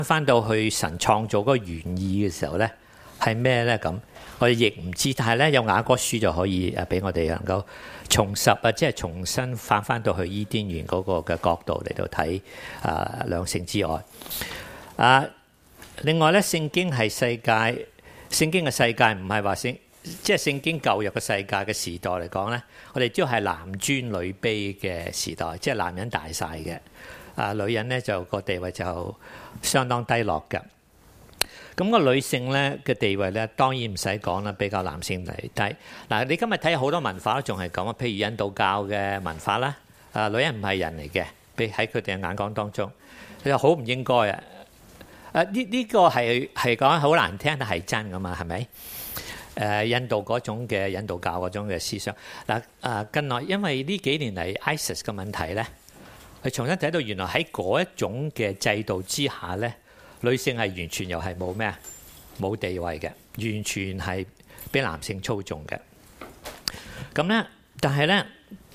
翻到去神創造嗰個原意嘅時候咧，係咩咧？咁我哋亦唔知，但係咧有雅歌書就可以俾我哋能夠重拾即係重新翻到去伊甸園嗰個嘅角度嚟到睇兩性之愛。另外咧，聖經係聖經嘅世界唔係話即係聖經舊約嘅世界嘅時代嚟講咧，我哋知道係男尊女卑嘅時代，即係男人大晒嘅。女人咧就個地位就相當低落嘅。咁個女性咧嘅地位咧，當然唔使講啦，比較男性嚟低。嗱，你今日睇好多文化都仲係咁啊，譬如印度教嘅文化啦，女人唔係人嚟嘅，喺佢哋嘅眼光當中，佢就好唔應該啊。呢個係講好難聽，但係真噶嘛，係咪？印度嗰種嘅印度教嗰種嘅思想嗱，近來因為呢幾年嚟 ISIS 嘅問題咧。佢重新睇到原來喺嗰一種嘅制度之下咧，女性係完全又係冇咩冇地位嘅，完全係俾男性操縱嘅。咁咧，但係咧，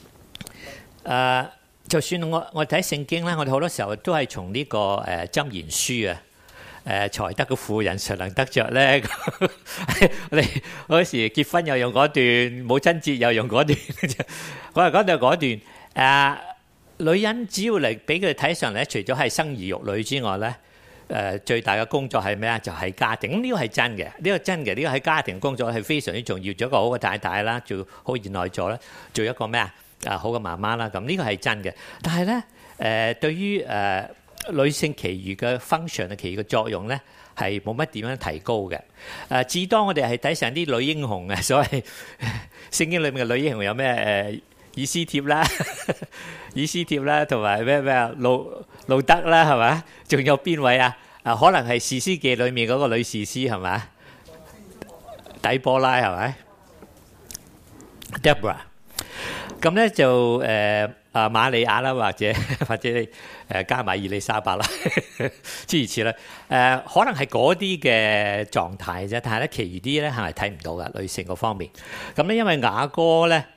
就算我睇聖經咧，我哋好多時候都係從呢個箴言書才德嘅婦人誰能得着咧？我哋嗰時結婚又用嗰段，母親節又用嗰段，我係講到嗰段女人只要嚟俾佢哋睇上嚟，除咗係生兒育女之外咧，最大嘅工作係咩啊？就係家庭。咁呢個係真嘅，呢個真嘅，呢個喺家庭工作係非常之重要。做一個好嘅太太啦，做好賢內助啦，做一個咩好嘅媽媽啦。咁呢個係真嘅。但係咧，對於女性其餘嘅 function 啊，其餘嘅作用咧，係冇乜點樣提高嘅。至當我哋係睇上啲女英雄嘅，所謂聖經裏面嘅女英雄有咩以斯帖啦，以斯帖啦，同埋咩路德啦，係咪？仲有邊位啊？可能係士師記裏面嗰個女士師係咪？底波拉係咪 ？Deborah。咁咧就瑪利亞啦，或者加埋以利沙伯啦，諸如此類。可能係嗰啲嘅狀態啫，但係咧，其餘啲咧係咪睇唔到㗎？女性嗰方面。咁咧，因為雅歌咧。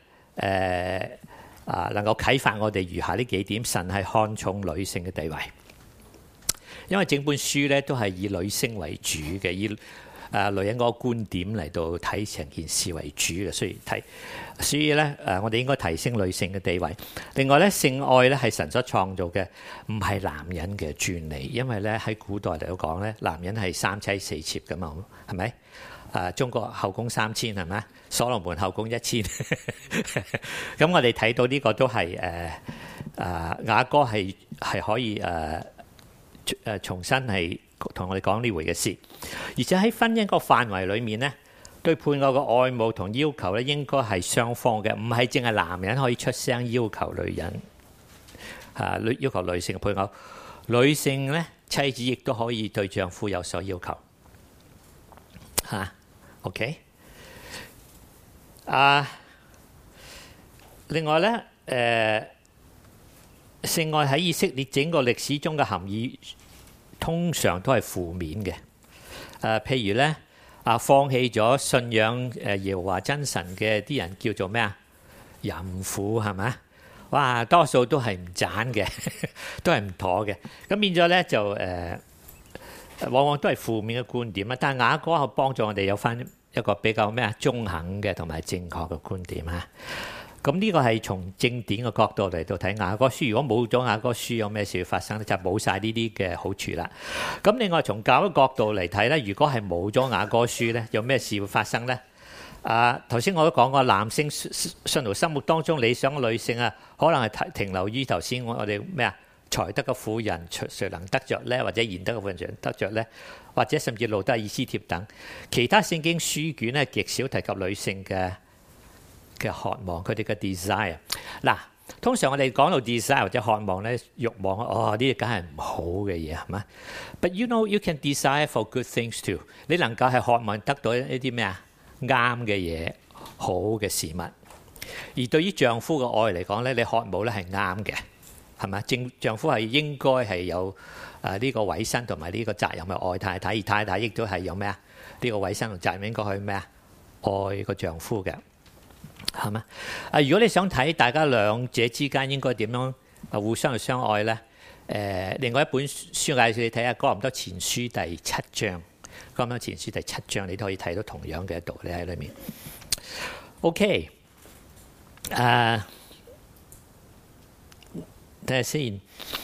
能夠啟發我哋餘下呢幾點，神係看重女性嘅地位，因為整本書咧都係以女性為主嘅，以女人嗰個觀點嚟到睇成件事為主嘅，所以咧我哋應該提升女性嘅地位。另外咧，性愛咧係神所創造嘅，唔係男人嘅專利，因為咧喺古代嚟講咧，男人係三妻四妾㗎嘛，係咪？中國後宮3000係咪？所羅門後宮1000。咁我哋睇到呢個都係雅歌係可以重新係同我哋講呢回嘅事，而且喺婚姻個範圍裏面咧，對配偶嘅愛慕同要求咧，應該係雙方嘅，唔係淨係男人可以出聲要求女人要求女性嘅配偶，女性咧妻子亦都可以對丈夫有所要求OK。另外咧，性愛喺以色列整個歷史中嘅含義，通常都係負面嘅。譬如咧，放棄咗信仰耶和華真神嘅啲人叫做咩啊？淫婦係咪？哇，多數都係唔讚嘅，都係唔妥嘅。咁變咗咧就往往都係負面嘅觀點啦，但係雅歌係幫助我哋有翻一個比較中肯嘅同埋正確嘅觀點啊。咁呢個係從正典嘅角度嚟到睇雅歌書。如果冇咗雅歌書，有咩事要發生咧？就冇晒呢啲嘅好處啦。咁另外從教會角度嚟睇咧，如果係冇咗雅歌書咧，有咩事會發生咧？頭先我都講過，男性信徒心目當中理想嘅女性啊，可能係停留於頭先我哋咩才德嘅婦人誰能得着呢？或者賢德嘅婦人誰能得着呢？或者甚至路德、以斯帖等其他聖經書卷咧，極少提及女性嘅渴望，佢哋嘅 desire。嗱，通常我哋講到 desire 或者渴望咧，慾望，呢啲梗係唔好嘅嘢係嘛？ But you know you can desire for good things too。你能夠係渴望得到一啲咩啊啱嘅嘢、好嘅事物。而對於丈夫嘅愛嚟講咧，你渴慕咧係啱嘅。係咪？丈夫係應該係有呢個委身同埋呢個責任去愛太太，而太太亦都係有咩啊？呢個委身同責任應該去咩啊？愛個丈夫嘅，係咪？如果你想睇大家兩者之間應該點樣互相去相愛咧， 另外一本書介紹你睇下《哥林多前書》第7章，《哥林多前書》第7章你都可以睇到同樣嘅道理喺裏面。OK， 睇下先。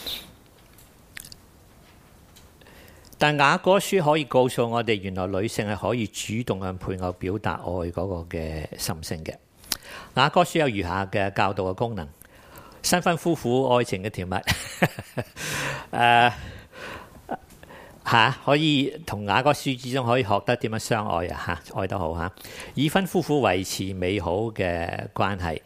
但雅歌書可以告訴我哋，原來女性係可以主動向配偶表達愛嗰個嘅心聲嘅。雅歌書有如下嘅教導嘅功能：新婚夫婦愛情嘅甜蜜，可以同雅歌書之中可以學得點樣相愛啊！愛得好嚇，已婚夫婦維持美好嘅關係。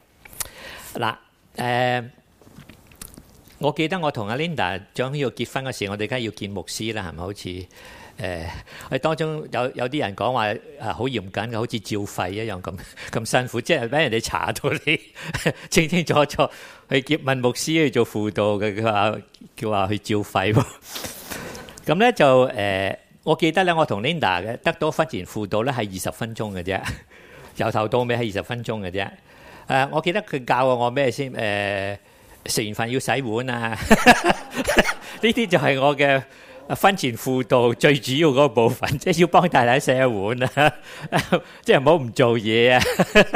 嗱，我記得我同阿 Linda 將要結婚嗰時，我哋梗係要見牧師啦，係咪？好似我當中有啲人講話好嚴謹嘅，好似照肺一樣咁辛苦，即係俾人哋查到你清清楚楚去問牧師去做輔導嘅，佢話叫話去照肺喎。咁咧就我記得咧，我同 Linda 嘅得到婚前輔導咧係20分鐘嘅啫，由頭到尾係20分鐘嘅啫。我記得佢教過我咩先？食完飯要洗碗啊！呢啲就係我嘅婚前輔導最主要嗰部分，即係要幫太太洗下碗啊，即係唔好唔做嘢啊，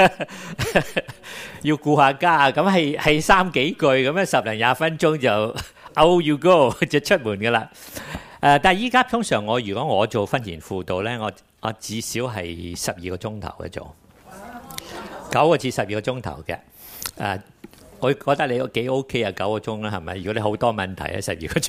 要顧下家啊。咁係3幾句咁樣，10零20分鐘就 out you go 就出門噶啦。但係依家通常如果我做婚前輔導咧，我至少係12個鐘頭嘅做，9個至12個鐘頭嘅。我覺得你幾 OK 啊，9個鐘啦，係咪？如果你好多問題啊，12個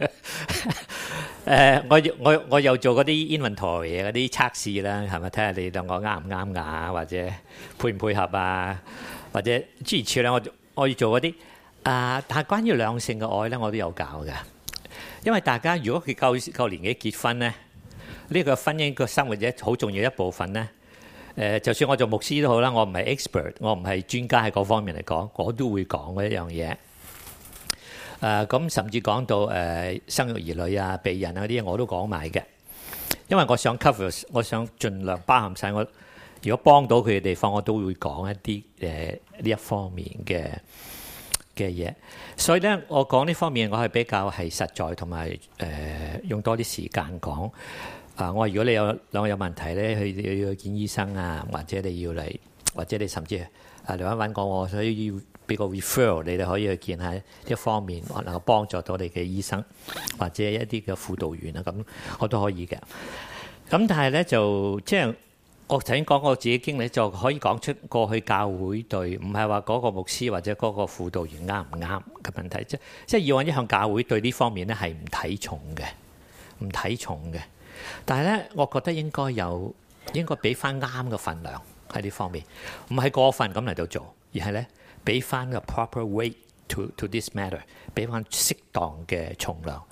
鐘。我又做嗰啲 inventory 嗰啲測試啦，係咪？睇下你兩個啱唔啱牙，或者配唔配合啊，或者諸如此類。我要做嗰啲但係關於兩性嘅愛咧，我都有教嘅。因為大家如果佢夠年紀結婚咧，呢個婚姻個生活嘅好重要一部分咧。就算我做牧師都好啦，我唔係 expert， 我唔係專家喺嗰方面嚟講，我都會講嗰一樣嘢。咁甚至講到生育兒女啊、避孕啊嗰啲嘢，我都講埋嘅。因為我想 cover， 我想盡量包含晒我。如果幫到佢嘅地方，我都會講一啲呢一方面嘅嘢。所以咧，我講呢方面，我係比較係實在同埋用多啲時間講。我話如果你兩個有問題咧，要見醫生啊，或者你要嚟，或者你甚至嚟揾我，所以要俾個 referral， 你哋可以去見下一方面，能夠幫助到你嘅醫生或者一啲嘅輔導員啊，咁我都可以嘅。咁但係咧就即係我頭先講我自己經歷，就可以講出過去教會對，唔係話嗰個牧師或者嗰個輔導員啱唔啱嘅問題，即係以往一向教會對呢方面咧係唔睇重嘅。但係咧，我覺得應該俾翻啱嘅份量喺呢方面，唔係過分咁嚟到做，而係咧俾翻個 proper weight to this matter， 俾翻適當嘅重量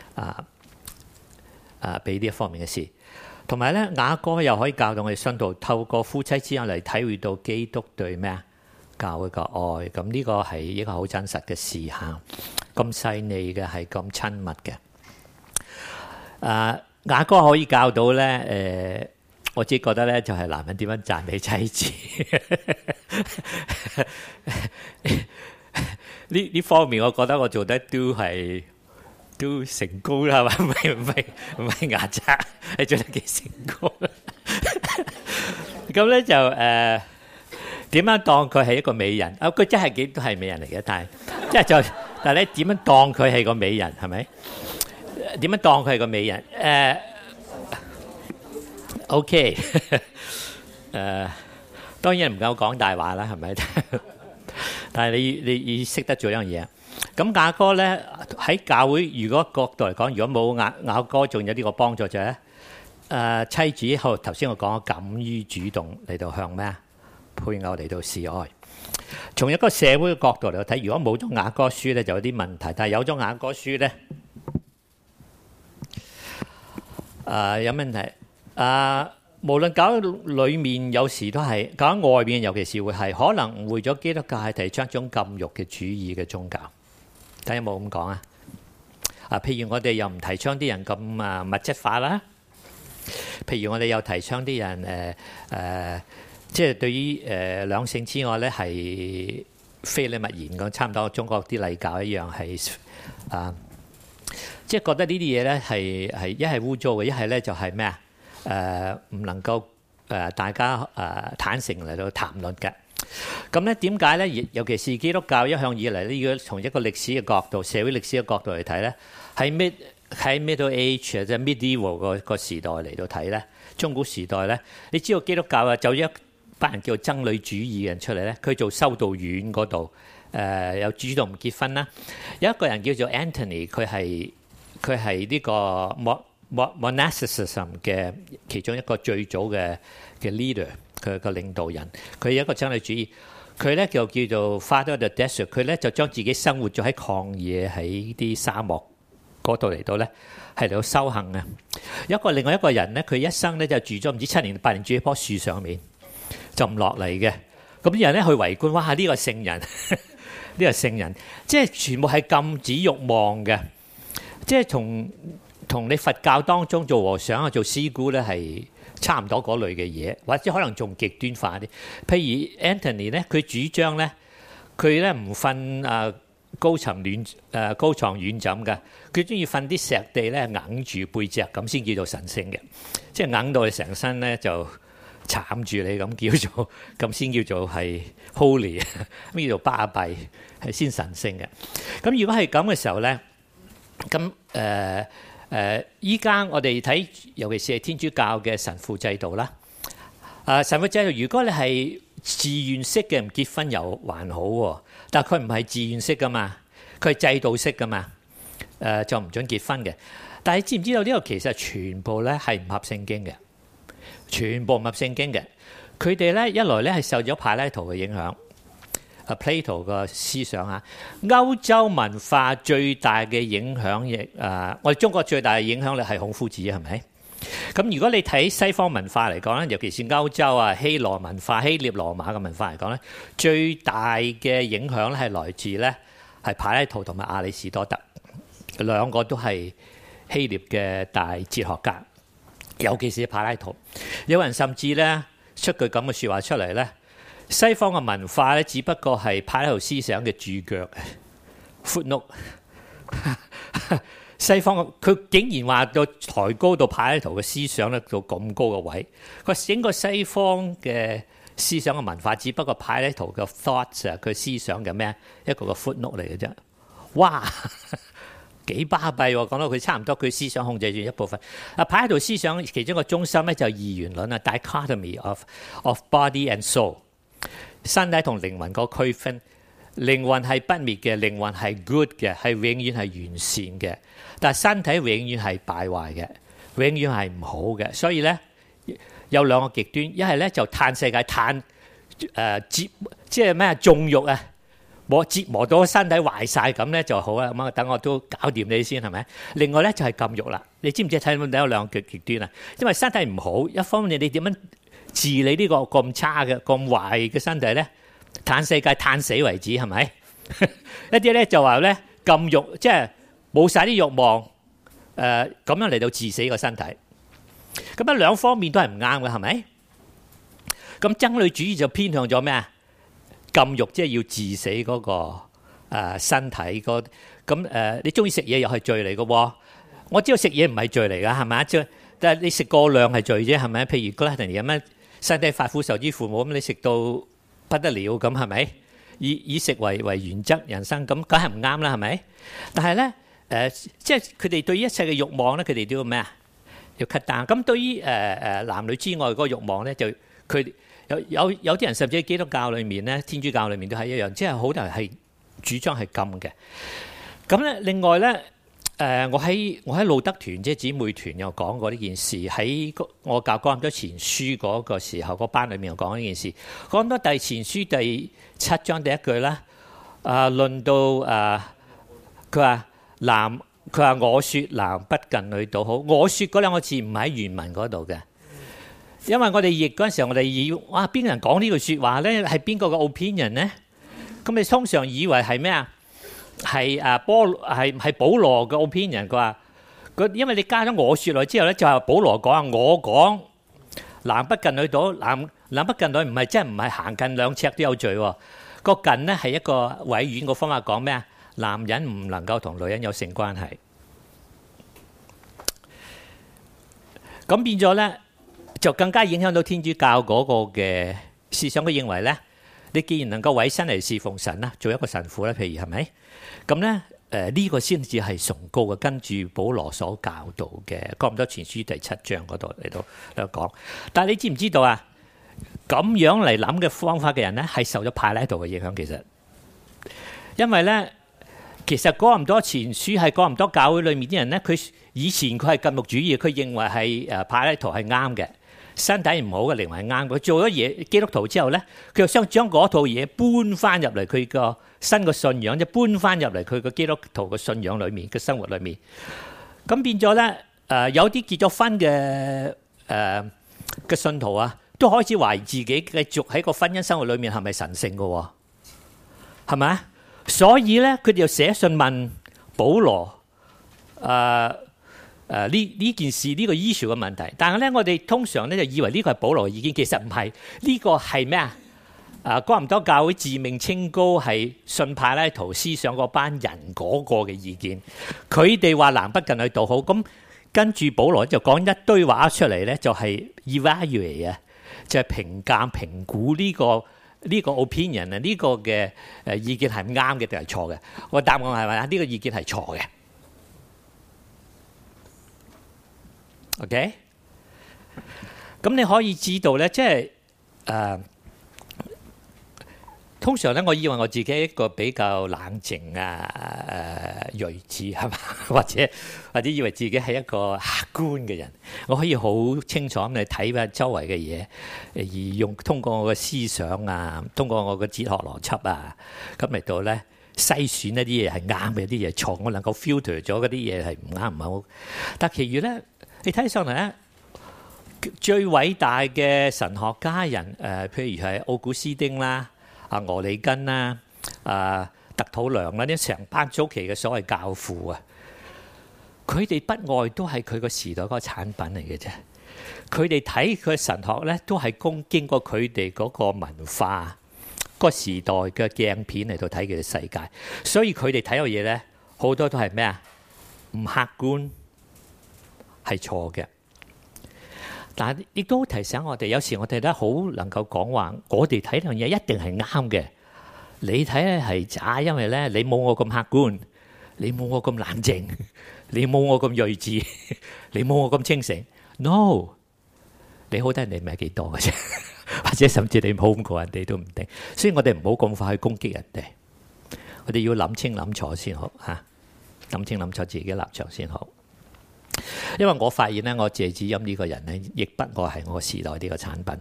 俾呢一方面嘅事。同埋咧，雅歌又可以教導我哋信徒透過夫妻之間嚟體會到基督對咩教會嘅愛。咁呢個係一個好真實嘅事項，咁細膩嘅，係咁親密嘅。雅歌可以教到咧，我自己覺得咧就係男人點樣讚美妻子呢方面，我覺得我做得都成功啦，係咪？唔係牙刷，你做得幾成功？咁咧就點樣當佢係一個美人？佢真係都係美人嚟嘅，但係咧點樣當佢係個美人？係咪？點樣當佢係個美人？OK， 當然唔夠講大話啦，係咪？但係你識得做一樣嘢。咁雅歌咧喺教會如果角度嚟講，如果冇雅歌，仲有呢個幫助就係妻子頭先我講敢於主動嚟到向咩配偶嚟到示愛。從一個社會嘅角度嚟睇，如果冇咗雅歌書咧，就有啲問題。但係有咗雅歌書咧，有問題。無論教裏面有時都係，教外面尤其是會係可能誤會咗基督教係提倡一種禁欲嘅主義嘅宗教。睇有冇咁講啊？譬如我哋又唔提倡啲人咁物質化啦。譬如我哋又提倡啲人即係對於兩性之愛咧係非禮勿言咁，差唔多中國啲禮教一樣係即係覺得呢啲嘢咧係一係污糟嘅，一係咧就係咩啊？唔能夠大家坦誠嚟到談論嘅。咁咧點解咧？尤其是基督教一向以嚟呢，如果從一個歷史嘅角度、社會歷史嘅角度嚟睇咧，喺 Middle Age 即係 Medieval 個時代嚟到睇咧，中古時代咧，你知道基督教啊，就一班人叫僧侶主義嘅人出嚟咧，佢做修道院嗰度有主動唔結婚啦。有一個人叫做 Anthony，佢係呢個 Monasticism 嘅其中一個最早嘅 leader， 佢個領導人，佢有一個僧侶主義，佢咧就叫做 Father of the Desert， 佢咧就將自己生活咗喺曠野喺啲沙漠嗰度嚟到咧係嚟到修行嘅。另外一個人咧，佢一生咧就住咗唔知7年8年住喺棵樹上面，就唔落嚟嘅。咁啲人咧去圍觀，哇！呢個聖人，呢個聖人，即係全部係禁止慾望嘅，即係同你佛教當中做和尚啊、做師姑咧係差唔多嗰類嘅嘢，或者可能仲極端化啲。譬如 Anthony 咧，佢主張咧，佢咧唔瞓高床軟枕嘅，佢中意瞓啲石地咧，硬住背脊咁先叫做神聖嘅，即係硬到你成身咧就慘住你咁叫做，咁先叫做係 holy， 咩叫做巴閉，係先神聖嘅。咁如果係咁嘅時候咧，咁依家我哋睇，尤其是係天主教嘅神父制度啦。神父制度，如果你係自願式嘅，唔結婚又還好喎，但係佢唔係自願式噶嘛，佢係制度式噶嘛，就唔準結婚嘅。但係知唔知道呢個其實全部咧係唔合聖經嘅，全部唔合聖經嘅。佢哋咧一來咧係受咗柏拉圖嘅影響。Plato 個思想啊，歐洲文化最大嘅影響亦我哋中國最大嘅影響力係孔夫子，係咪？咁如果你睇西方文化嚟講咧，尤其是歐洲啊、希羅文化、希臘羅馬嘅文化嚟講咧，最大嘅影響咧係來自咧係柏拉圖同埋亞里士多德，兩個都係希臘嘅大哲學家，尤其是柏拉圖。有人甚至咧出句咁嘅説話出嚟咧。西方嘅文化咧，只不過係柏拉圖思想嘅注腳 footnote。西方佢竟然話到抬高到柏拉圖嘅思想咧到咁高嘅位，佢整個西方嘅思想嘅文化，只不過柏拉圖嘅 thoughts 啊，佢思想嘅咩一個 footnote 嚟嘅啫。哇，幾巴閉喎！講到佢差唔多，佢思想控制住一部分。柏拉圖思想其中一個中心咧就係二元論啊 ，dichotomy of body and soul。身體同靈魂個區分，靈魂係不滅嘅，靈魂係 good 嘅，係永遠係完善嘅。但係身體永遠係敗壞嘅，永遠係唔好嘅。所以咧有兩個極端，一係咧就嘆世界嘆即係咩縱慾啊，折磨到身體壞晒咁咧就好啦。咁等我都搞掂你先係咪？另外咧就係禁慾啦。你知唔知睇到有兩個極端啊？因為身體唔好，一方面你點樣治理呢個咁差嘅、咁壞嘅身體咧？嘆世界嘆死為止係咪？一啲咧就話咧禁慾，即係冇晒啲慾望，咁樣嚟到治死個身體。咁啊兩方面都係唔啱嘅，係咪？咁僧侶主義就偏向咗咩啊？禁慾即係要治死嗰個身體咁你中意食嘢又係罪嚟嘅喎。我知道食嘢唔係罪嚟㗎，係咪？但係你食過量係罪啫，係咪？譬如 gluttony 咁樣。身體發膚受之父母咁，你食到不得了咁係咪？以食為原則人生咁，梗係唔啱啦，係咪？但係咧即係佢哋對於一切嘅慾望咧，佢哋都要咩啊？要 cut down。咁對於男女之外嗰個慾望咧，就佢有啲人甚至喺基督教裏面咧、天主教裏面都係一樣，即係好多人係主張係禁嘅。咁咧，另外咧。我喺路德團即係姊妹團又講過呢件事，喺我教哥林多前書嗰個時候，個班裏面又講呢件事。哥林多前書第7章第1句啦，論到佢話我說男不近女倒好，我說嗰兩個字唔喺原文嗰度嘅，因為我哋譯嗰陣時候，我哋以哇邊個人講呢句説話咧？係邊個嘅 opinion 咧？咁你通常以為係咩啊？係係保羅嘅 opinion，佢話因為你加咗我説落之後咧，就係保羅講啊，我講男不近女倒，男不近女唔係即係唔係行近2尺都有罪喎。個近咧係一個委婉個方法講咩啊？男人唔能夠同女人有性關係， 咁變咗咧，就更加影響到天主教嗰個嘅思想。佢認為咧，你既然能夠委身嚟侍奉神啦，做一個神父咧，譬如係咪？咁咧呢個先至係崇高嘅，跟住保羅所教導嘅《哥林多前書》第7章嗰度嚟到講。但係你知唔知道啊？咁樣嚟諗嘅方法嘅人咧，係受咗柏拉圖嘅影響。其實，因為咧，其實哥林多前書係哥林多教會裏面啲人咧，佢以前佢係禁慾主義，佢認為係柏拉圖係啱嘅，身體唔好嘅靈魂係啱。佢做咗嘢基督徒之後咧，佢又想將嗰套嘢搬翻入嚟佢個新嘅信仰，即係搬翻入嚟佢個基督徒嘅信仰裏面嘅生活裏面。咁變咗咧，有啲結咗婚嘅信徒啊，都開始懷疑自己繼續喺個婚姻生活裏面係咪神聖嘅喎？係咪啊？所以咧，佢哋就寫信問保羅呢件事呢個 issue 嘅問題。但係咧，我哋通常咧就以為呢個係保羅嘅意見，其實唔係。呢個係咩啊？哥林多教會自命清高係信柏拉圖思想嗰班人嗰個嘅意見。佢哋話南北近去道好，咁跟住保羅就講一堆話出嚟咧，就係 evaluate 啊，就係評價評估呢個 opinion 啊，呢個嘅意見係唔啱嘅定係錯嘅？我答案係咪啊？呢個意見係錯嘅。OK， 咁你可以知道咧，即係通常咧，我以為我自己一個比較冷靜睿智係嘛，或者以為自己係一個客觀嘅人，我可以好清楚咁嚟睇翻周圍嘅嘢，而通過我嘅思想啊，通過我嘅哲學邏輯啊，咁嚟到咧篩選一啲嘢係啱嘅，啲嘢錯，我能夠 filter 咗嗰啲嘢係唔啱唔好。但其餘咧，你睇上嚟咧，最偉大嘅神學家人譬如係奧古斯丁啦。俄里根啦、特土良啦，啲成班早期嘅所謂教父啊，佢哋不外都係佢個時代嗰個產品嚟嘅啫。佢哋睇佢嘅神學咧，都係經過佢哋嗰個文化、嗰個時代嘅鏡片嚟到睇佢嘅世界，所以佢哋睇嘅嘢咧，好多都係咩啊？唔客觀，係錯嘅。但係亦都提醒我哋，有時我哋咧好能夠講話，我哋睇樣嘢一定係啱嘅，你睇咧係渣，因為咧你冇我咁客觀，你冇我咁冷靜，你冇我咁睿智，你冇我咁清醒。No， 你好得人哋唔係幾多嘅啫，或者甚至你好過人哋都唔定。所以我哋唔好咁快去攻擊人哋，我哋要諗清諗楚先好嚇，諗清諗楚自己立場先好。因為我發現咧，我謝子欽呢個人咧，亦不過係我時代呢個產品。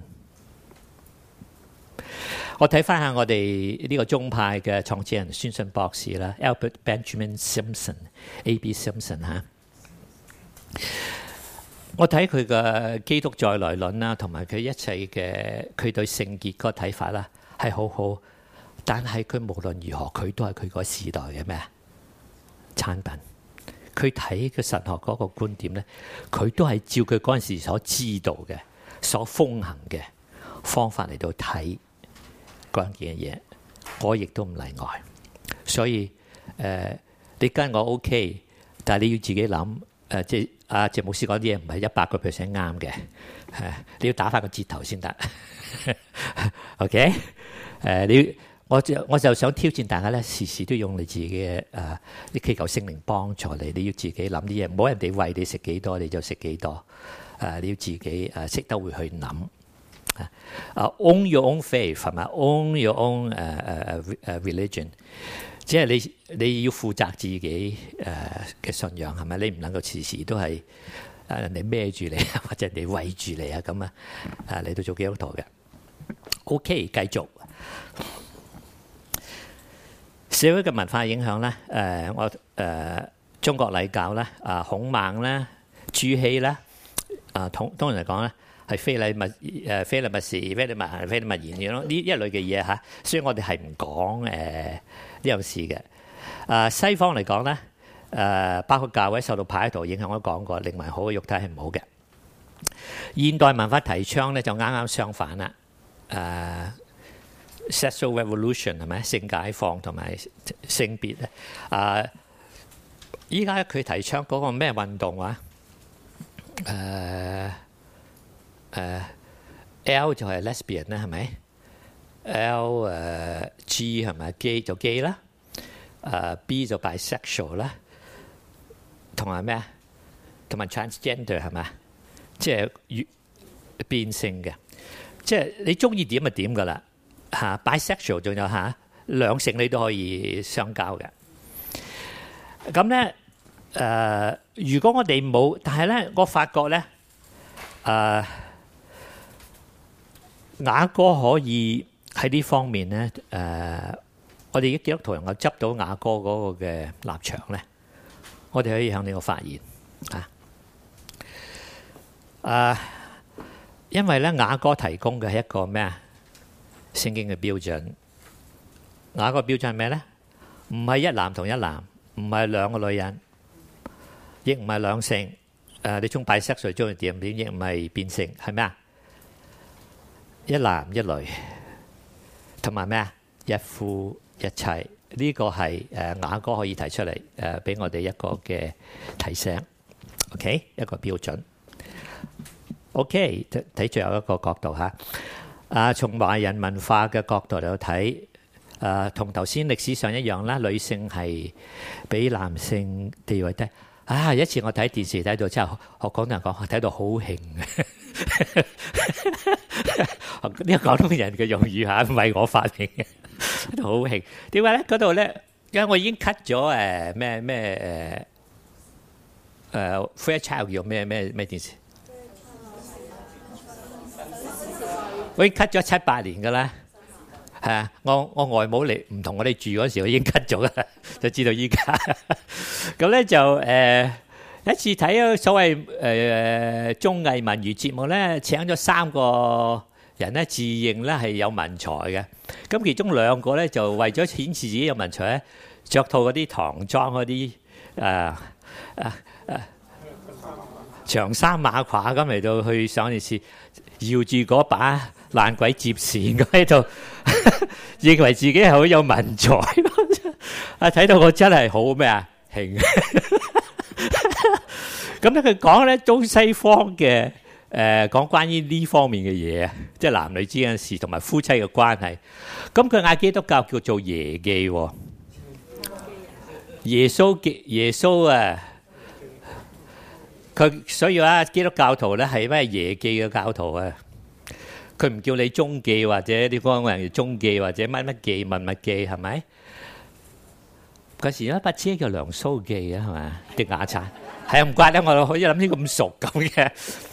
我睇翻下我哋呢個宗派嘅創始人宣信博士啦 ，Albert Benjamin Simpson，A.B. Simpson 嚇。我睇佢嘅基督再來論啦，同埋佢一切嘅佢對聖潔嗰個睇法啦，係好好。但係佢無論如何，佢都係佢個時代嘅咩產品。佢睇嘅神學嗰個觀點咧，佢都係照佢嗰陣時所知道嘅、所風行嘅方法嚟到睇關鍵嘅嘢。我亦都唔例外。所以你跟我 OK， 但係你要自己諗即係阿謝牧師講啲嘢唔係100% 啱嘅，你要打翻個折頭先得。OK， 我就想挑戰大家咧，時時都用你自己嘅你祈求聖靈幫助你。你要自己諗啲嘢，唔好人哋餵你食幾多你就食幾多。你要自己識得會去諗。Own your own faith 係咪 ？Own your own religion， 即係你要負責自己嘅信仰係咪？你唔能夠時時都係人哋孭住你，或者人哋餵住你啊咁啊嚟到做基督徒嘅。OK， 繼續。社會嘅文化影響咧，中國禮教咧，孔孟咧，朱熹咧，當然嚟講咧係非禮勿視、非禮勿言咯，呢一類嘅嘢嚇，所以我哋係唔講呢樣事嘅。西方嚟講咧，包括教會受到柏拉圖影響，我都講過，靈魂好嘅肉體係唔好嘅。現代文化提倡咧就啱啱相反啦。Sexual revolution 係咪性解放同埋性別咧？依家佢提倡嗰個咩運動啊？ L 就係 lesbian 啦，係咪？L G 係咪 gay 就 gay 啦？B 就 bisexual 啦，同埋咩啊？同埋 transgender 係咪？即係變性嘅，即係你中意點就點噶啦嚇。bisexual 仲有嚇兩性你都可以相交嘅。咁咧如果我哋冇，但係咧我發覺咧雅歌可以喺呢方面咧我哋基督徒能夠執到雅歌嗰個嘅立場咧，我哋可以向呢個發言因為咧雅歌提供嘅係一個咩啊？聖經嘅標準。雅歌標準係咩咧？唔係一男同一男，唔係兩個女人，亦唔係兩性。你中bisexual中意點亦唔係變性，係咩啊？一男一女，同埋咩啊？一夫一妻。呢個係雅歌可以提出嚟俾我哋一個嘅提醒。OK， 一個標準。OK， 睇最後一個角度嚇。從華人文化嘅角度嚟睇，同頭先歷史上一樣啦，女性係比男性地位低。有一次我睇電視睇到之後，學廣東人講，睇到好興呢個廣東人嘅用語嚇，唔係我發明嘅，睇到好興。點解咧？嗰度咧，因為我已經 cut 咗咩Fairchild 叫咩電視，我已經 cut 咗7-8年㗎啦。係啊，我外母嚟唔同我哋住嗰時，我已經 cut 咗啦，就知道依家。咁咧就一次睇咗所謂綜藝文娛節目咧，請咗3個人咧，自認咧係有文才嘅。咁其中2個咧就為咗顯示自己有文才咧，着套嗰啲唐裝嗰啲長衫馬褂咁嚟到去上電視，搖住嗰把爛鬼接線咁喺度，認為自己係好有文才。睇到我真係好咩啊興。咁咧佢講咧中西方嘅講關於呢方面嘅嘢啊，即係男女之間嘅事同埋夫妻嘅關係。咁佢嗌基督教叫做耶記喎，耶穌啊！佢所以話基督教徒咧係咩耶記嘅教徒啊？佢唔叫你中記或者啲香港人叫中記或者乜乜記文物記係咪？嗰時有一把車叫梁蘇記啊，係咪？啲雅餐係啊，唔怪得我可以諗啲咁熟咁嘅。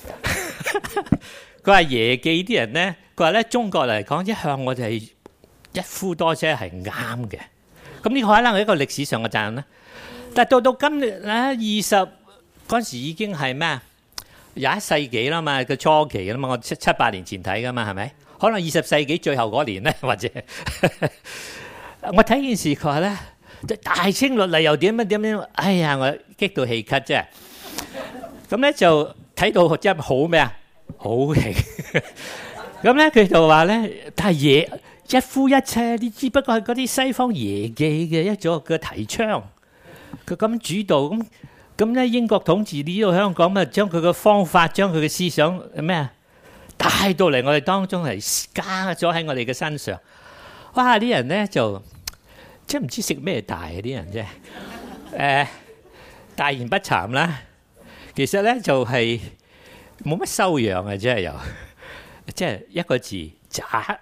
佢話耶記啲人咧，佢話咧中國嚟講一向我哋係一夫多妻係啱嘅。咁呢個可能係一個歷史上嘅責任啦。但係到今日咧20嗰陣時已經係咩啊？21世紀啦嘛，個初期啦嘛，我7-8年前睇噶嘛，係咪？可能20世紀最後嗰年咧，或者我睇件事佢話咧，大清律例又點樣？哎呀，我激到氣咳啫。咁咧就睇到真係好咩啊？好興。咁咧佢就話咧，但係一夫一妻呢，只不過係嗰啲西方耶記嘅一種嘅提倡。佢咁主導咁咧，英國統治呢度香港咪將佢嘅方法，將佢嘅思想咩啊帶到嚟我哋當中係加咗喺我哋嘅身上。哇！啲人咧就即係唔知食咩大啊！啲人啫，大言不慚啦。其實咧就係冇乜修養啊，真係又即係一個字渣。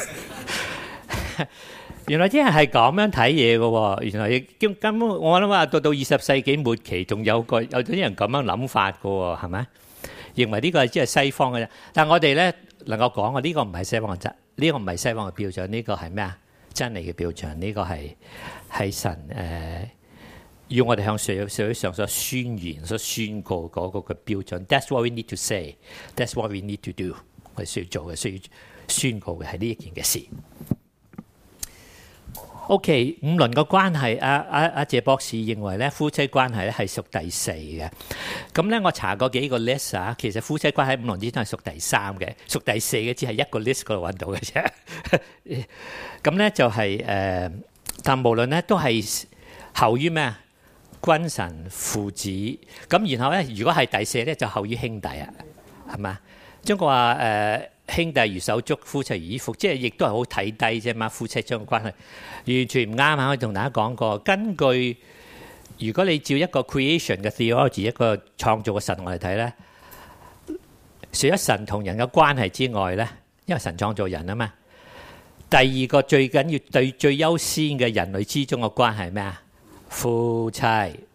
原來啲人係咁樣睇嘢嘅喎，原來根本我諗話到20世紀末期，仲有啲人咁樣諗法嘅喎，係咪？認為呢個係即係西方嘅啫。但係我哋咧能夠講嘅呢個唔係西方嘅質，呢個唔係西方嘅標準，呢個係咩啊？真理嘅標準，呢個係神要我哋向社會上所宣言、所宣告嗰個嘅標準。That's what we need to say. That's what we need to do. 我哋需要做嘅、需要宣告嘅係呢一件嘅事。OK， 五倫嘅關係，阿謝博士認為咧，夫妻關係咧係屬第4嘅。咁咧，我查過幾個 list 啊，其實夫妻關係五倫之中係屬第3嘅，屬第4嘅只係一個 list 嗰度揾到嘅啫。咁咧就係但無論咧都係後於咩啊？君臣父子。咁然後咧，如果係第4咧，就後於兄弟啊，係嘛？ 中國話兄弟如手足，夫妻如衣服，即係亦都係好睇低啫嘛。夫妻將嘅關係完全唔啱啊！我同大家講過，根據如果你照一個 creation 嘅 theology， 一個創造嘅神我嚟睇咧，除咗神同人嘅關係之外咧，因為神創造人啊嘛。第二個最緊要最優先嘅人類之中嘅關係係咩啊？夫妻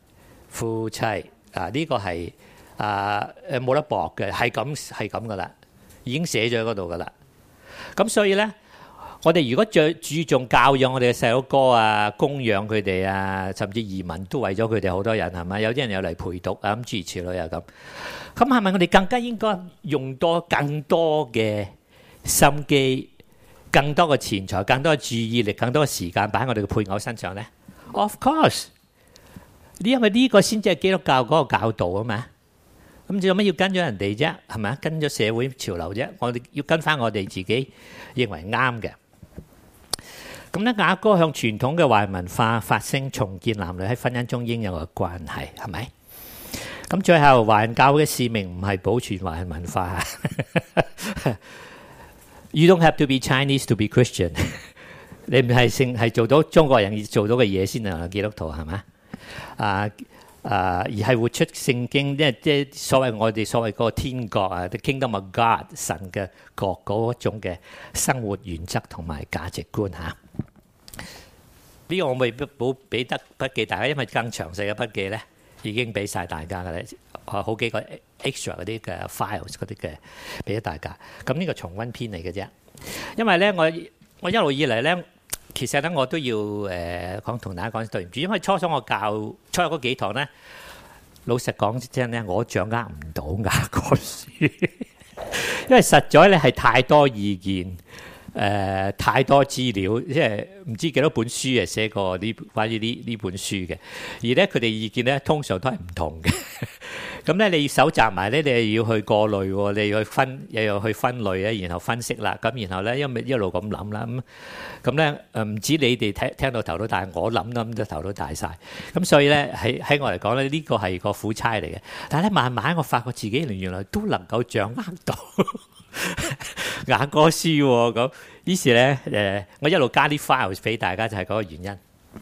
啊，呢個係冇得駁嘅，係咁噶啦，已經寫咗喺嗰度噶啦。咁所以咧，我哋如果最注重教養我哋嘅細佬哥啊，供養佢哋啊，甚至移民都為咗佢哋，好多人係咪？有啲人有嚟陪讀啊，咁諸如此類啊咁。咁係咪我哋更加應該用更多嘅心機、更多嘅錢財、更多嘅注意力、更多嘅時間擺喺我哋嘅配偶身上咧 ？Of course， 因為呢個先至係基督教嗰個教導啊嘛。咁做乜要跟咗人哋啫？係咪啊？跟咗社會潮流啫？我哋要跟翻我哋自己認為啱嘅。咁咧，雅歌向傳統嘅華人文化發聲，重建男女喺婚姻中應有嘅關係，係咪？咁最後，華人教會嘅使命唔係保存華人文化。You don't have to be Chinese to be Christian。你唔係做到中國人做到嘅嘢先係基督徒係咪？而係活出聖經，即係我哋所謂嗰個天國啊 ，the kingdom of God， 神嘅國嗰種嘅生活原則同埋價值觀嚇。呢個我未必冇俾得筆記大家，因為更詳細嘅筆記咧已經俾晒大家嘅咧，好幾個 extra 嗰啲嘅 files 嗰啲嘅俾咗大家。咁呢個重溫篇嚟嘅啫，因為咧我一路以嚟咧。其實咧，我都要同大家講對唔住，因為初初我教初嗰幾堂咧，老實講真咧，我掌握唔到雅歌書，因為實在咧係太多意見，太多資料，即係唔知幾多本書係寫過關於呢本書嘅，而咧佢哋意見咧通常都係唔同嘅。咁咧你要搜集埋咧，你又要去過濾，你要去分類咧，然後分析啦。咁然後咧，因為一路咁諗啦，咁咧唔止你哋聽到頭都大，我諗都頭都大晒。咁所以咧喺我嚟講咧，呢個係個苦差嚟嘅。但係咧慢慢我發覺自己原來都能夠掌握到雅歌書喎。咁於是咧我一路加啲 files 俾大家，就係嗰個原因。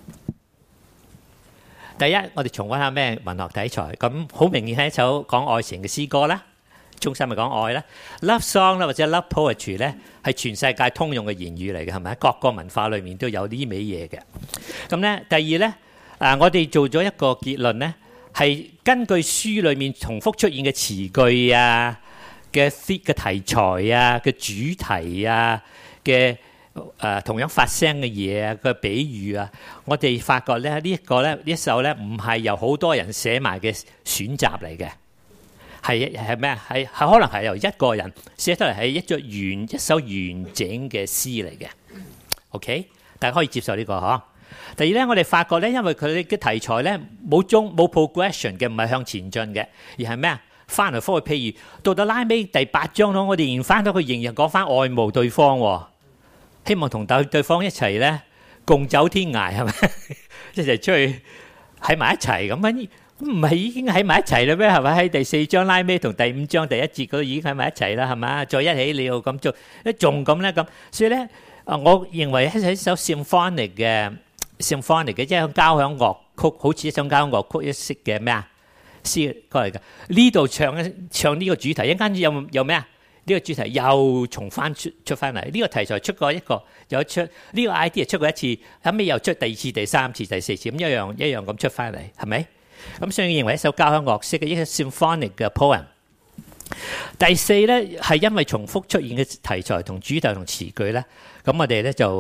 第一，我哋重溫下咩文學題材，咁好明顯係一首講愛情嘅詩歌啦，中心係講愛啦 ，love song 啦或者 love poetry 咧係全世界通用嘅言語嚟嘅，係咪？各個文化裏面都有呢味嘢嘅。咁咧，第二咧，我哋做咗一個結論咧，係根據書裏面重複出現嘅詞句啊、嘅題材啊、嘅主題啊、嘅同樣發聲嘅嘢啊，個比喻啊，我哋發覺咧呢一首咧唔係由好多人寫埋嘅選集嚟嘅，係咩啊？係可能係由一個人寫出嚟，係一首完整嘅詩嚟嘅。OK， 大家可以接受呢個嗬。第二咧，我哋發覺咧，因為佢嘅題材咧冇 progression 嘅，唔係向前進嘅，而係咩啊？翻嚟覆去，譬如到拉尾第8章咯，我哋仍然翻到佢仍然講翻愛慕對方喎。希望同對方一齊咧共走天涯，係咪？一齊出去喺埋一齊咁樣，唔係已經喺埋一齊啦咩？係咪？喺第4章拉尾同第5章第1節嗰度已經喺埋一齊啦，係咪？再一起你要咁做，仲咁咧咁，所以咧，我認為係一首 symphonic 嘅，即係交響樂曲，好似一種交響樂曲一式嘅咩啊？詩歌嚟㗎。呢度唱呢個主題，一陣間有咩啊？呢個主題又重翻出翻嚟，呢個題材出過一個，又出呢個 idea 出過一次，後尾又出第2次、第3次、第4次，咁一樣咁出翻嚟，係咪？咁所以認為一首交響樂式嘅一個 symphonic 嘅 poem。第4咧係因為重複出現嘅題材同主題同詞句咧，咁我哋咧就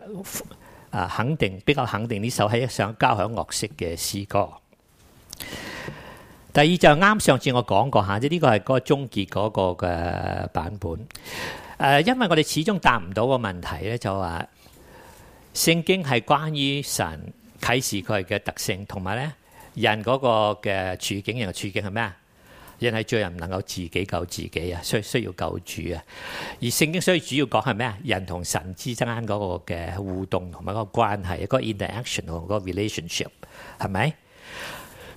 比較肯定呢首係一首交響樂式嘅詩歌。第二就啱上次我講過下，即係呢個係嗰個終結嗰個嘅版本。因為我哋始終答唔到個問題咧，就話聖經係關於神啟示佢嘅特性，同埋咧人嗰個嘅處境，人嘅處境係咩啊？人係罪人，唔能夠自己救自己啊，需要救主啊。而聖經所以主要講係咩啊？人同神之間嗰個嘅互動同埋嗰個關係，嗰個 interaction 同嗰個 relationship 係咪？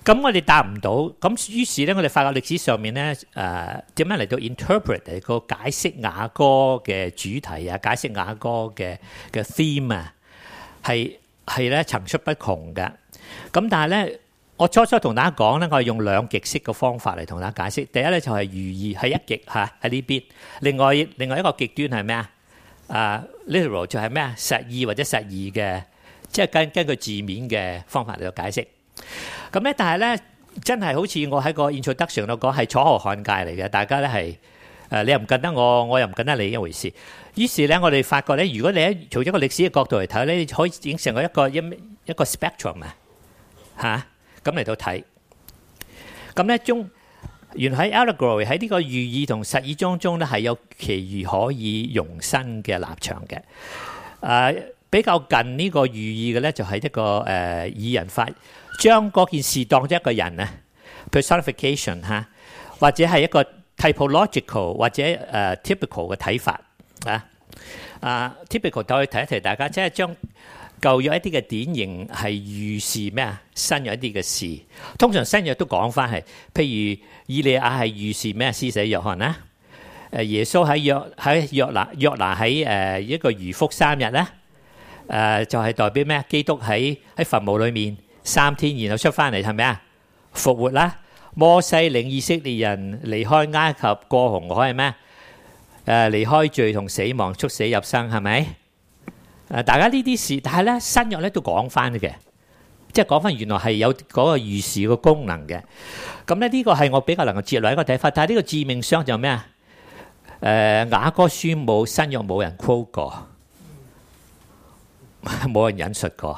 咁我哋答唔到，咁於是咧，我哋發覺歷史上面咧，點樣嚟到 interpret 嚟個解釋雅歌嘅主題啊，解釋雅歌嘅 theme 啊，係咧層出不窮嘅。咁但係咧，我初同大家講咧，我係用兩極式嘅方法嚟同大家解釋。第一咧就係寓意係一極嚇喺呢邊，另外一個極端係咩啊？literal 就係咩啊？實意或者實意嘅，即係根據字面嘅方法嚟到解釋。咁咧，但係咧，真係好似我喺個 introduction 度講，係楚河漢界嚟嘅。大家咧係你又唔跟得我，我又唔跟得你一回事。於是咧，我哋發覺咧，如果你喺從一個歷史嘅角度嚟睇咧，你可以影成一個 spectrum 啊咁嚟到睇。咁咧原來喺 allegory 喺呢個寓意同實意當中咧，係有其餘可以容身嘅立場嘅。比較近呢個寓意嘅咧，就係一個擬人法。將嗰件事當咗一個人啊 personification 嚇，或者係一個 typological 或者typical 嘅睇法typical 都可以提一提大家，即係將舊約一啲嘅典型係預示咩啊？新約一啲嘅事，通常新約都講翻係，譬如以利亞係預示咩？施洗約翰啦，耶穌喺約拿喺一個魚腹3日咧，就係代表咩？基督喺墳墓裏面3天，然後出翻嚟係咪啊？復活啦！摩西領以色列人離開埃及過紅海係咩？離開罪同死亡，出死入生係咪？大家呢啲事，但係咧新約咧都講翻嘅，即係講翻原來係有嗰個預示嘅功能嘅。咁咧呢個係我比較能夠接落一個睇法，但係呢個致命傷就咩啊？雅歌書冇新約冇人 quote 過，冇人引述過。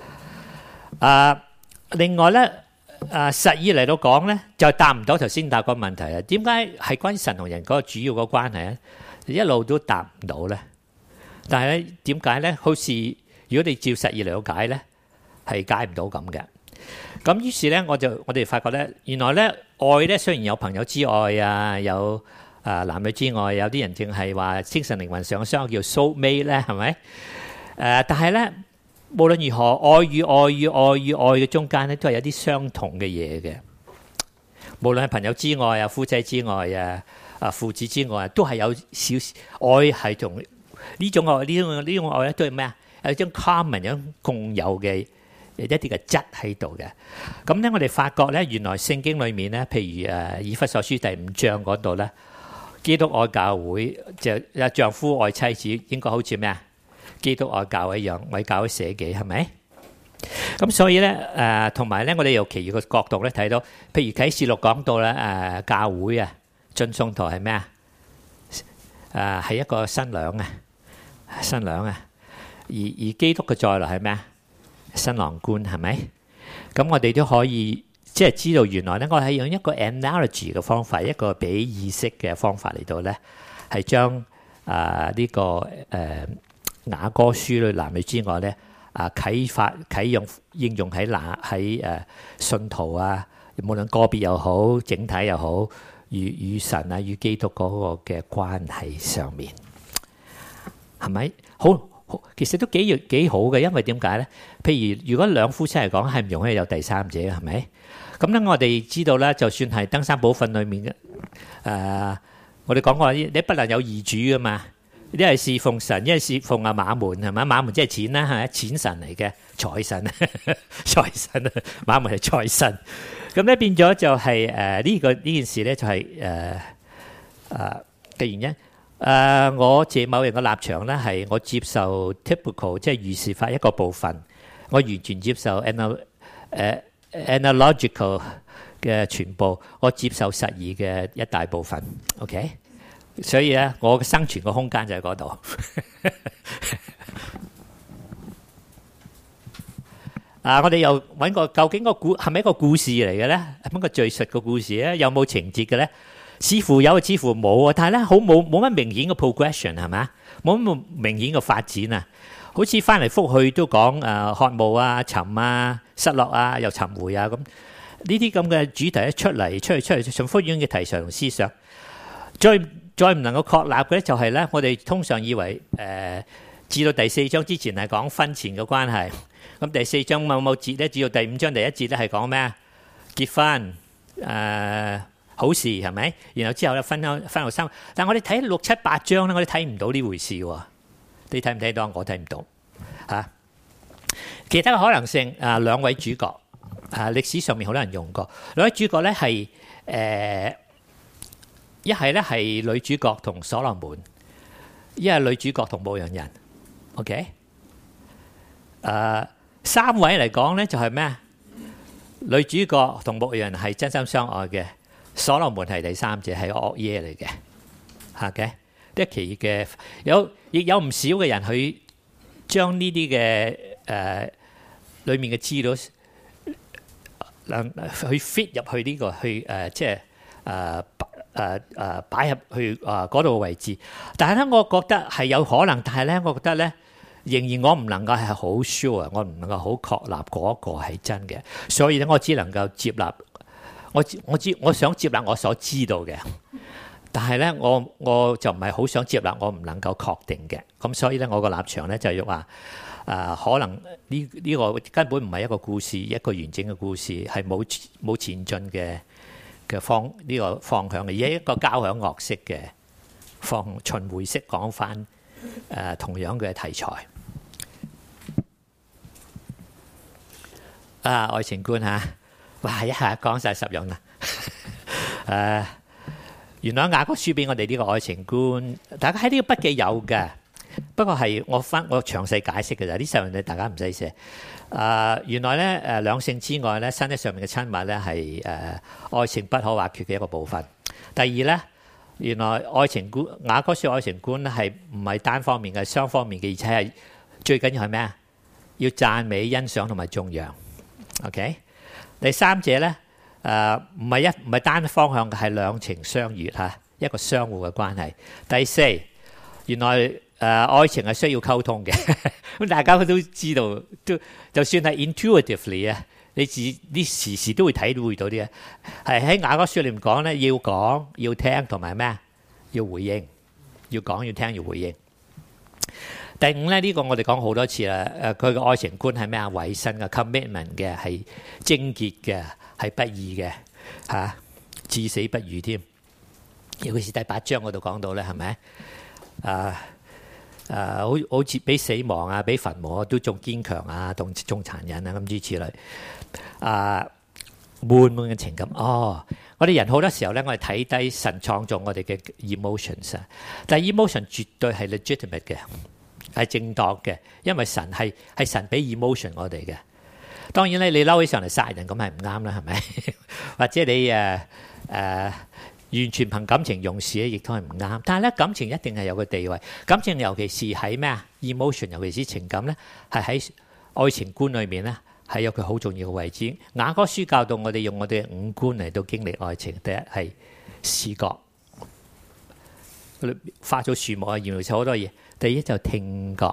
另外咧，實意嚟到講咧，就答唔到頭先答個問題啊。點解係關於神同人嗰個主要個關係咧？一路都答唔到咧。但係咧，點解咧？好似如果你照實意嚟到解咧，係解唔到咁嘅。咁於是咧，我哋發覺咧，原來咧愛咧雖然有朋友之愛啊，有男女之愛，有啲人淨係話精神靈魂上相叫 soul mate 咧，係咪？但係咧。無論如何，愛與愛與愛與愛嘅中間咧，都係有啲相同嘅嘢嘅。無論係朋友之愛啊、夫妻之愛啊、父子之愛，都係有少少愛係同呢種愛呢種愛咧，都係咩啊？有一種 common 有種共有嘅一啲嘅質喺度嘅。咁咧，我哋發覺咧，原來聖經裏面咧，譬如以弗所書第5章嗰度咧，基督愛教會就丈夫愛妻子，應該好似咩啊？基督愛教會一樣，為教會捨己，係咪？咁所以咧，同埋咧，我哋由其餘嘅角度咧睇到，譬如啟示錄講到咧，教會啊，進送台係咩啊？係一個新娘啊，新娘啊，而基督嘅再來係咩啊？新郎官係咪？咁我哋都可以即係知道，原來咧，我係用一個 analogy 嘅方法，一個比喻式嘅方法嚟到咧，係將呢個雅歌書裏男女之愛咧，啟用應用喺信徒啊，無論個別又好，整體又好，與神啊與基督嗰個嘅關係上面，係咪？好，其實都幾好嘅，因為點解咧？譬如如果兩夫妻嚟講，係唔容許有第三者，係咪？咁咧，我哋知道咧，就算係登山寶訓裏面嘅，我哋講過你不能有二主噶嘛。一係侍奉神，一係侍奉馬門，係咪？馬門即係錢啦，係咪？錢神嚟嘅，財神，財神啊，馬門係財神。咁咧變咗就係呢件事咧就係嘅原因。我借某人嘅立場咧係我接受 typical 即係預示法一個部分，我完全接受 analogical 嘅全部，我接受實意嘅一大部分。OK。所以咧，我嘅生存嘅空間就喺嗰度。我哋又揾個究竟個係咪一個故事嚟嘅咧？係咪一個敘述嘅故事咧？有冇情節嘅咧？似乎有，似乎冇啊！但係咧，好冇乜明顯嘅 progression 係咪？冇乜明顯嘅發展啊！好似翻嚟覆去都講渴慕啊、尋啊、失落啊、又尋回啊咁。呢啲咁嘅主題一出嚟，重複樣嘅題材同思想，再唔能夠確立嘅咧，就係咧，我哋通常以為至到第4章之前係講婚前嘅關係，咁第4章某節咧，至到第5章第1節咧係講咩啊？ 結婚好事係咪？然後之後咧分後生活，但係我哋睇6、7、8章咧，我哋睇唔到呢回事喎。你睇唔睇到？我睇唔到嚇。其他嘅可能性兩位主角歷史上面好多人用過。兩位主角咧係一係咧係女主角同所羅門，一係女主角同牧羊人。OK，三位嚟講咧就係咩？女主角同牧羊人係真心相愛嘅，所羅門係第三者，係惡嘢嚟嘅。OK，一期嘅亦有唔少嘅人去將呢啲嘅裏面嘅資料去 fit 入去呢個去即係擺入去嗰度嘅位置。但係咧，我覺得係有可能，但係咧，我覺得咧仍然我唔能夠係好 sure， 我唔能夠好確立嗰個係真嘅。所以咧，我只能夠接納我想接納我所知道嘅。但係咧，我就唔係好想接納我唔能夠確定嘅。咁所以咧，我個立場咧就係話可能呢個根本唔係一個故事，一個完整嘅故事，係冇前進嘅呢個方向嘅，而係一個交響樂式嘅循環式講翻同樣嘅題材。愛情觀嚇，哇！一下講晒10樣啦。原來雅歌書俾我哋呢個愛情觀，大家喺呢個筆記有嘅，不過係我詳細解釋嘅咋，呢10樣嘢大家唔使寫。原來咧兩性之外咧，身體上面嘅親密咧係愛情不可或缺嘅一個部分。第二咧，原來愛情觀雅歌書愛情觀咧係唔係單方面嘅，雙方面嘅，而且係最緊要係咩啊？要讚美、欣賞同埋頌揚。OK， 第三者咧。唔係單方向嘅，係兩情相悅嚇，一個相互嘅關係。第四，原來愛情係需要溝通嘅，咁大家都知道，都就算係 intuitively 啊，你時時都會體會到啲啊。係喺雅歌書裏面講咧，要講要聽同埋咩？要回應，要講要聽要回應。第五咧，呢個我哋講好多次啦。佢嘅愛情觀係咩啊？委身嘅 commitment 嘅，係貞潔嘅。係不義嘅嚇，至死不渝添。尤其是第8章嗰度講到咧，係咪好似比死亡啊，比墳墓都仲堅強啊，仲殘忍啊，咁諸此類。滿滿嘅情感。我哋人好多時候咧，我哋睇低神創造我哋嘅 emotions 啊，但係 emotion 絕對係 legitimate 嘅，係正當嘅，因為神係神俾 emotion 我哋嘅。當然咧，你嬲起上嚟殺人咁係唔啱啦，係咪？或者你完全憑感情用事咧，亦都係唔啱。但係咧，感情一定係有個地位。感情尤其是喺咩啊 ？emotion， 尤其是情感咧，係喺愛情觀裏面咧，係有佢好重要嘅位置。雅歌書教導我哋用我哋嘅五官嚟到經歷愛情。第一係視覺，花咗樹木啊，描述好多嘢。第二就聽覺。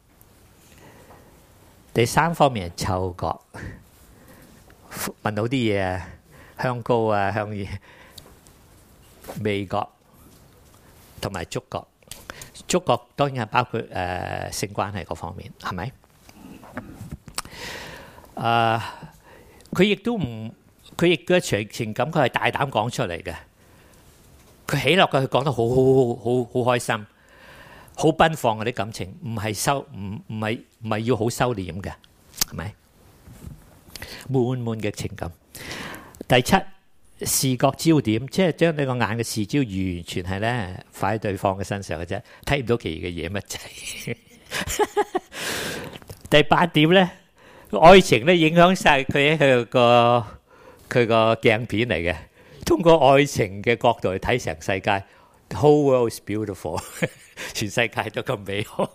第三方面係嗅覺，聞到啲嘢啊，香膏啊，香嘢，味覺同埋觸覺。觸覺當然係包括性關係嗰方面，係咪？佢亦都唔，佢亦嘅情感，佢係大膽講出嚟嘅。佢喜樂嘅，佢講得好開心。好奔放嗰啲感情，唔係要好收斂嘅，係咪？滿滿嘅情感。第七，視覺焦點，即係將你個眼嘅視焦完全係咧擺喺對方嘅身上嘅啫，睇唔到其餘嘅嘢乜滯。第八點咧，愛情咧影響晒佢喺佢個鏡片嚟嘅，通過愛情嘅角度去睇成世界。The whole world is beautiful， 全世界都咁美好。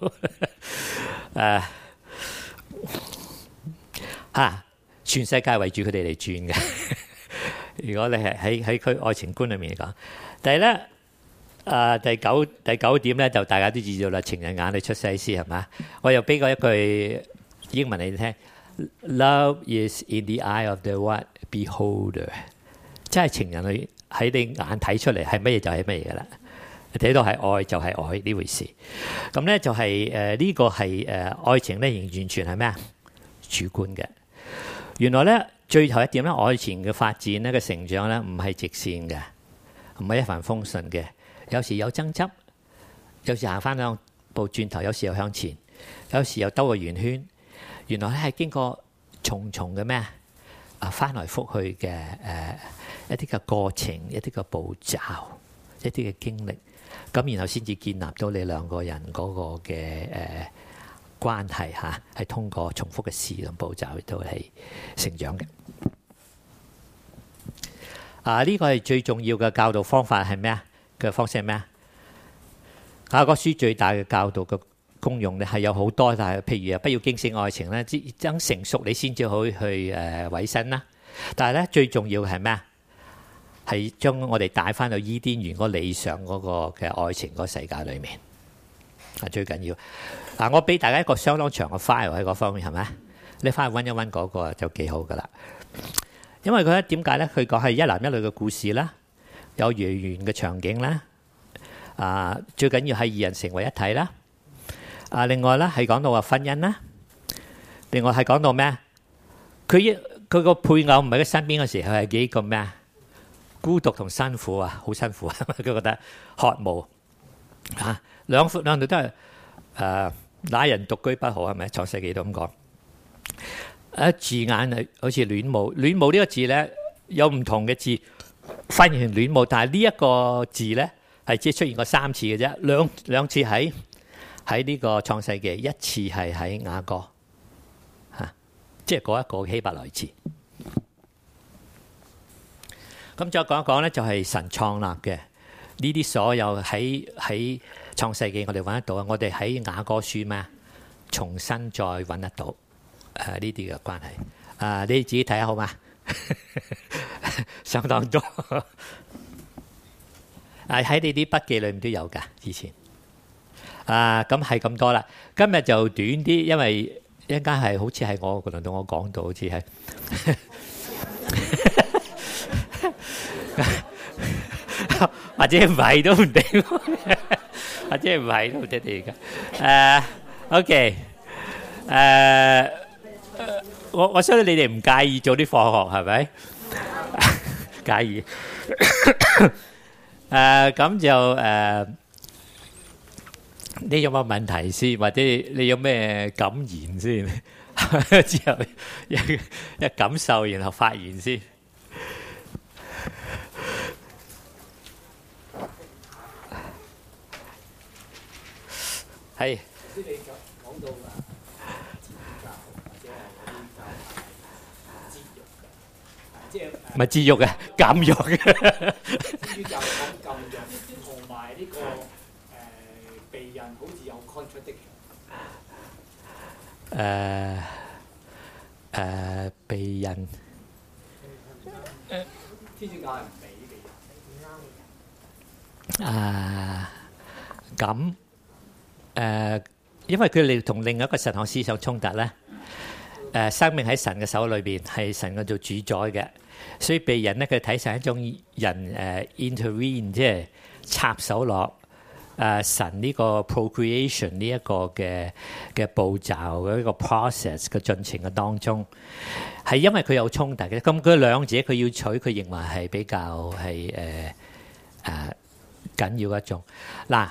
全世界圍住佢哋嚟轉嘅。如果你係喺佢愛情觀裏面嚟講，但係咧第九點咧，就大家都知道啦，情人眼裏出西施係嘛？我又俾過一句英文你哋聽 ，Love is in the eye of the what beholder， 即係情人喺你眼睇出嚟係乜嘢就係乜嘢㗎啦。睇到係愛就係愛呢回事，咁咧就係呢個係愛情咧，完全係咩啊？主觀嘅。原來咧最後一點咧，愛情嘅發展咧嘅成長咧，唔係直線嘅，唔係一帆風順嘅，有時有爭執，有時行翻兩步轉頭，有時又向前，有時又兜個圓圈。原來咧係經過重重嘅咩翻來覆去嘅一啲嘅過程，一啲嘅步驟，一啲嘅經歷，咁然後先至建立到你兩個人嗰個嘅關係嚇，係通過重複嘅事同步驟都係成長嘅。呢個係最重要嘅教導方法係咩啊？嘅方式係咩啊？雅歌書最大嘅教導嘅功用咧係有好多，但係譬如不要驚醒愛情咧，等成熟你先至可以去委身啦。但係咧最重要嘅係咩啊？係將我哋帶翻到伊甸園嗰理想嗰個嘅愛情嗰世界裏面，最緊要。我俾大家一個相當長嘅 file 喺嗰方面係咪？你翻去溫一溫嗰個就幾好噶啦。因為佢咧點解咧？佢講係一男一女嘅故事啦，有月圓嘅場景啦。最緊要係二人成為一體啦。另外咧係講到話婚姻啦。另外係講到咩？佢個配偶唔喺佢身邊嘅時候係幾咁咩啊？孤獨同辛苦啊，好辛苦啊！佢覺得渴慕兩度都係那人獨居不好係咪？創世記都咁講。字眼係好似戀慕，戀慕呢個字咧有唔同嘅字翻譯成戀慕，但係呢一個字咧係只出現過3次嘅啫，兩次喺呢個創世記，一次係喺雅歌即係嗰一個希伯來字。咁再講一講咧，就係神創立嘅呢啲所有喺創世記我哋揾得到啊！我哋喺雅歌書咩重新再揾得到呢啲嘅關係。你自己睇下好嘛？相當多喺你啲筆記裏面都有㗎，以前咁係咁多啦。今日就短啲，因為一陣間係好似係我輪到我講到，好似係。或者唔係都唔定，或者唔係都唔定㗎。OK，我相信你哋唔介意早啲放學係咪？介意。咁就你有冇問題先，或者你有咩感言先？之後一感受，然後發言先。係。頭先你講到天主教或者係嗰啲教節育嘅，即係唔係節育嘅，禁欲嘅。天主教講禁欲，同埋呢個避孕好似有 contradiction。避孕。天主教係唔俾避孕。咁。因為佢哋同另一個神學思想衝突咧，生命喺神嘅手裏邊，係神嘅做主宰嘅，所以避孕咧佢睇成一種人intervene，即係插手落神呢個 procreation 呢一個嘅步驟嘅一個 process 嘅進程嘅當中，係因為佢有衝突嘅。咁佢兩者佢要取，佢認為係比較係緊要一種嗱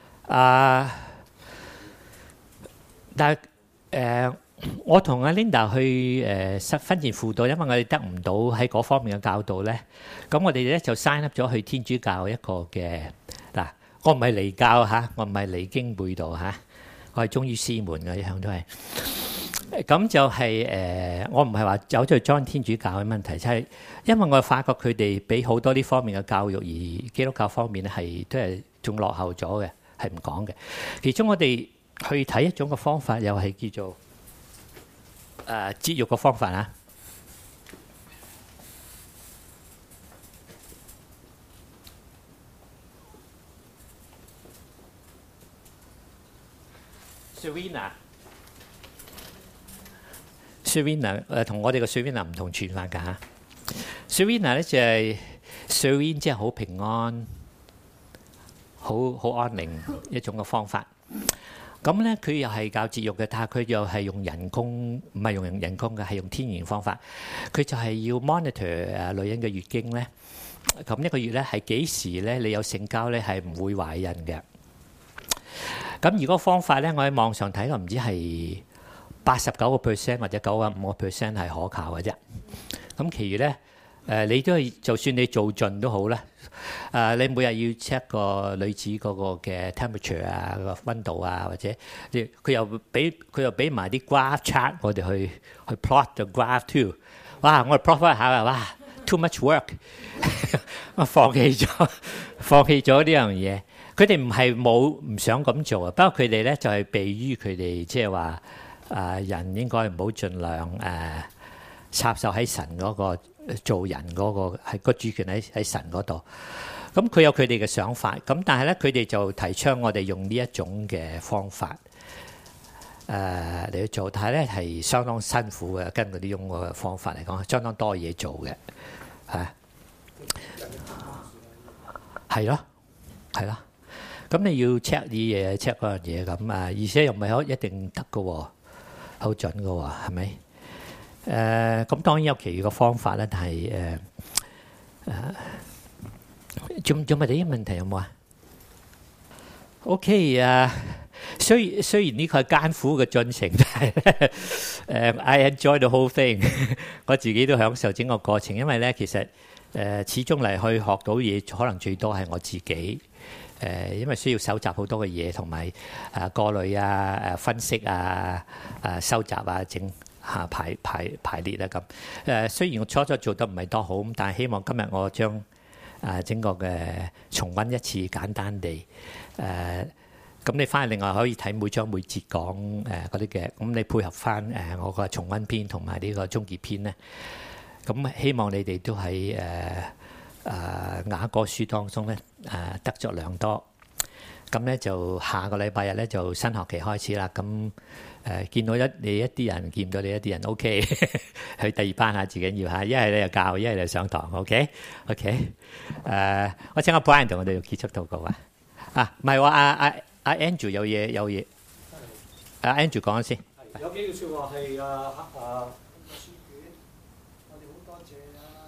但係我同阿 Linda 去婚前輔導，因為我哋得唔到喺嗰方面嘅教導咧，咁我哋咧就 sign up 咗去天主教一個嘅嗱，我唔係離教嚇，我唔係離經背道嚇，我係忠於師門嘅，一向都係。咁就係我唔係話走咗去 join 天主教嘅問題，就係因為我發覺佢哋俾好多呢方面嘅教育，而基督教方面咧係都係仲落後咗嘅，係唔講嘅。其中我哋去睇一種嘅方法，又係叫做節育嘅方法啊。Serena 同我哋嘅 Serena 唔同傳法㗎嚇。Serena 咧就係 Serene，即係好平安、好安寧一種嘅方法。 咁咧佢又係教節育嘅，但係佢又係用人工，唔係用人工嘅，係用天然方法。佢就係要 monitor 女人嘅月經咧。咁一個月咧係幾時咧？你有性交咧係唔會懷孕嘅。咁如果方法咧，我喺網上睇過，唔知係89% 或者95% 係可靠嘅啫。咁其餘咧你都係就算你做盡都好啦。你每日要 check 個女子嗰個嘅 temperature 啊，個溫度啊，或者佢又俾埋啲 graph chart 我哋去 plot the graph too。哇！我哋 plot 翻下啊，哇 too much work 我放棄咗呢樣嘢。佢哋唔係唔想咁做啊，不過佢哋咧就係避於佢哋即係話人應該唔好盡量插手喺神嗰個做人嗰個係個主權喺神嗰度。咁佢有佢哋嘅想法，咁但係咧佢哋就提倡我哋用呢一種嘅方法嚟去做，但係咧係相當辛苦嘅，跟嗰啲用嘅方法嚟講，相當多嘢做嘅嚇。係咯，係咯。咁你要 check 啲嘢 check 嗰樣嘢咁而且又唔係一定得嘅喎，好準嘅喎，係咪？咁當然有其餘嘅方法啦，但係仲咪啲問題有冇啊 ？OK 雖然呢個係艱苦嘅進程，但係I enjoy the whole thing 我自己都享受整個過程，因為咧其實始終嚟去學到嘢，可能最多係我自己。因為需要搜集好多嘅嘢，同埋過濾分析收集整排列啦咁。雖然我初做得唔係多好，咁但係希望今日我將整個嘅重溫一次，簡單地咁你翻去另外可以睇每章每節講嗰啲嘅，咁你配合翻我個重溫篇同埋呢個終結篇咧，咁希望你哋都喺雅歌書當中咧得着良多。咁咧就下個禮拜日咧就新學期開始啦。咁見到你一啲人，見唔到你一啲人 OK 去第二班自緊要嚇，一係你就教，一係你就上堂 OK。我請阿 Brian 同我哋結束禱告唔係話阿 Andrew 有嘢Andrew 講先。 有幾句説話係書卷，我哋好多謝